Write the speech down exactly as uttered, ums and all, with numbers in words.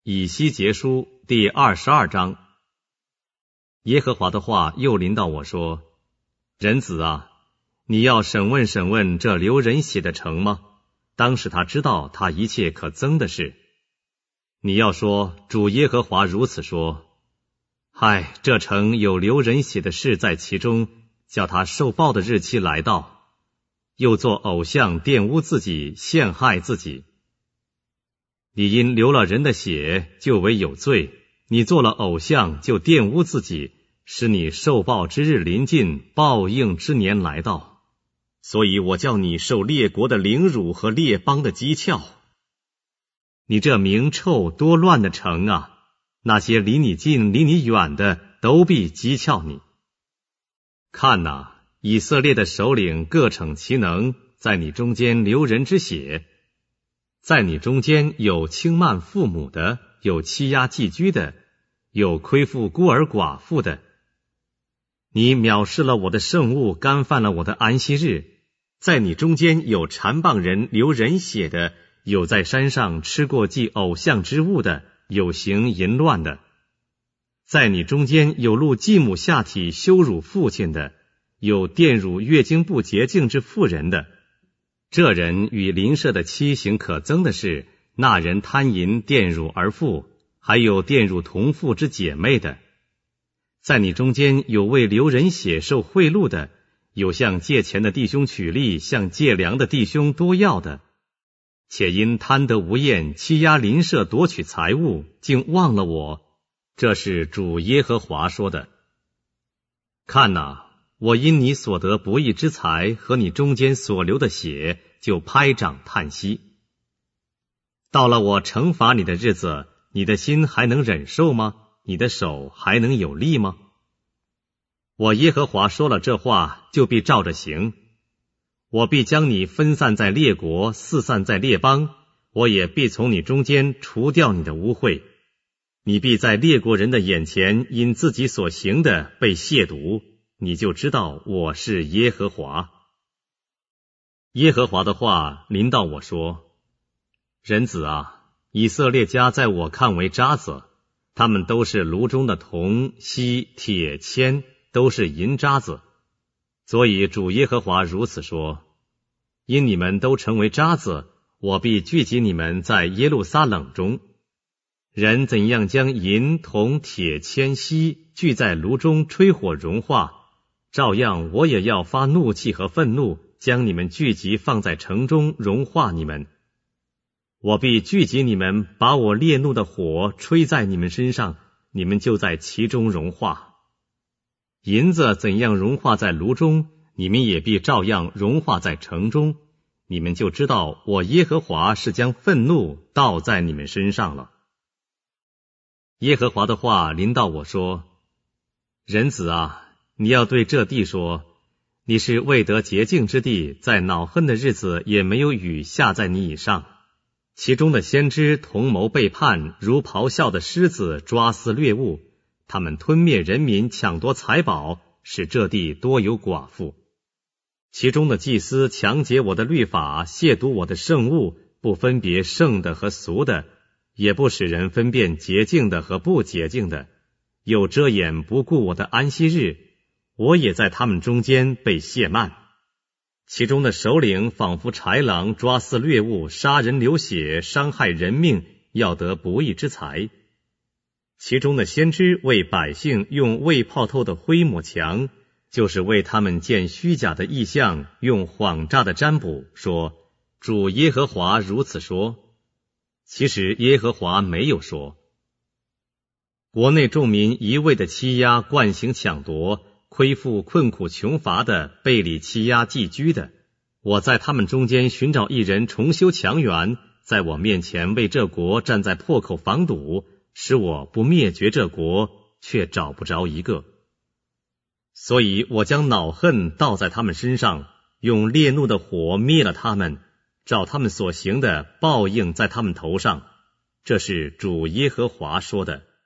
以西结书第二十二章。耶和华的话又临到我说：人子啊，你要审问审问这流人血的城吗？当使他知道他一切可憎的事。你要说，主耶和华如此说：嗨，这城有流人血的事在其中，叫他受报的日期来到，又做偶像玷污自己，陷害自己。你因流了人的血，就为有罪；你做了偶像，就玷污自己，使你受报之日临近，报应之年来到。所以我叫你受列国的凌辱和列邦的讥诮。你这名臭多乱的城啊，那些离你近离你远的都必讥诮你。看哪，以色列的首领各逞其能，在你中间流人之血。在你中间有轻慢父母的，有欺压寄居的，有亏负孤儿寡妇的。你藐视了我的圣物，干犯了我的安息日。在你中间有缠棒人流人血的，有在山上吃过祭偶像之物的，有行淫乱的。在你中间有露继母下体羞辱父亲的，有玷辱月经不洁净之妇人的。这人与邻舍的妻行可憎的事，那人贪淫玷辱儿妇，还有玷辱同父之姐妹的。在你中间有为流人血受贿赂的，有向借钱的弟兄取利，向借粮的弟兄多要的，且因贪得无厌，欺压邻舍夺取财物，竟忘了我。这是主耶和华说的。看哪，我因你所得不义之财和你中间所流的血，就拍掌叹息。到了我惩罚你的日子，你的心还能忍受吗？你的手还能有力吗？我耶和华说了这话，就必照着行。我必将你分散在列国，四散在列邦，我也必从你中间除掉你的污秽。你必在列国人的眼前因自己所行的被亵渎，你就知道我是耶和华。耶和华的话临到我说：人子啊，以色列家在我看为渣子，他们都是炉中的铜、锡、铁、铅，都是银渣子。所以主耶和华如此说：因你们都成为渣子，我必聚集你们在耶路撒冷中。人怎样将银、铜、铁、铅、锡聚在炉中吹火融化，照样我也要发怒气和愤怒，将你们聚集放在城中，融化你们。我必聚集你们，把我烈怒的火吹在你们身上，你们就在其中融化。银子怎样融化在炉中，你们也必照样融化在城中，你们就知道我耶和华是将愤怒倒在你们身上了。耶和华的话临到我说：人子啊，你要对这地说，你是未得洁净之地，在恼恨的日子也没有雨下在你以上。其中的先知同谋背叛，如咆哮的狮子抓撕掠物，他们吞灭人民，抢夺财宝，使这地多有寡妇。其中的祭司强解我的律法，亵渎我的圣物，不分别圣的和俗的，也不使人分辨洁净的和不洁净的，又遮掩不顾我的安息日，我也在他们中间被亵慢。其中的首领仿佛豺狼，抓撕掠物，杀人流血，伤害人命，要得不义之财。其中的先知为百姓用未泡透的灰抹墙，就是为他们见虚假的异象，用谎诈的占卜，说主耶和华如此说。其实耶和华没有说。国内众民一味的欺压，惯行抢夺，亏负困苦穷乏的，背离欺压寄居的。我在他们中间寻找一人重修墙垣，在我面前为这国站在破口防堵，使我不灭绝这国，却找不着一个。所以我将恼恨倒在他们身上，用烈怒的火灭了他们，照他们所行的报应在他们头上。这是主耶和华说的。